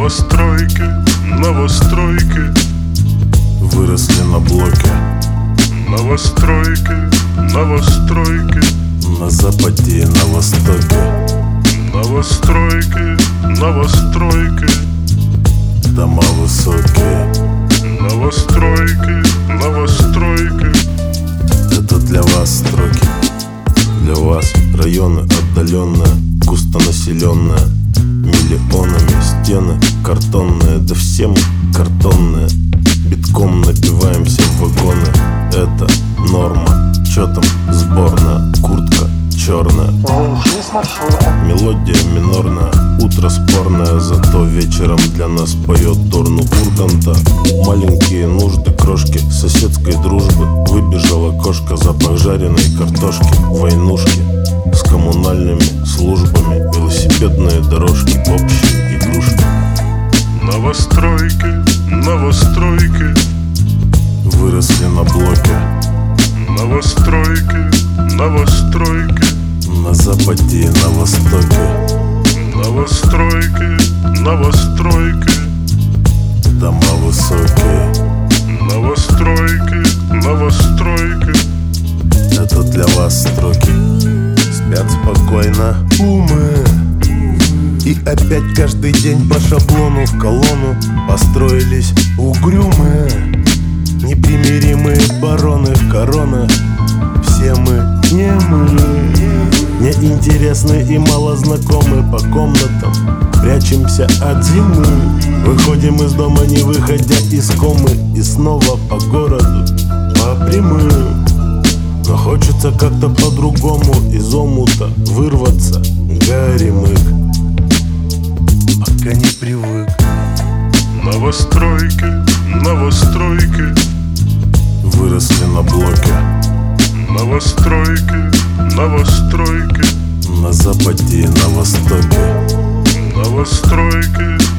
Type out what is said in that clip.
Новостройки, новостройки выросли на блоке. Новостройки, новостройки На западе и на востоке. Новостройки, новостройки Дома высокие. Новостройки, новостройки Это для вас строки. Для вас районы отдаленные, густонаселенные, миллионами стены картонные. Да все мы картонные. Битком набиваемся в вагоны. Это норма. Чё там сборная? Куртка черная. Мелодия минорная. Утро спорное, зато вечером для нас поет Дорну Урганта. Маленькие нужды, крошки соседской дружбы. Выбежала кошка, запах жареной картошки. Войнушки с коммунальными службами. Велосипедные дорожки, общие игрушки. Новостройки, новостройки Выросли на блоке. Новостройки, новостройки На западе и на востоке. Новостройки, новостройки Дома высокие. Новостройки, новостройки Это для вас строки. Спят спокойно умы. И опять каждый день по шаблону в колонну построились угрюмые, непримиримые бароны в коронах. Все мы неинтересны и мало знакомы. По комнатам прячемся от зимы. Выходим из дома, не выходя из комы. И снова по городу, по прямым. Но хочется как-то по-другому из омута вырваться. Горемык, пока не привык. Новостройки, новостройки Выросли на блоке. Новостройки, новостройки На западе и на востоке. Новостройки,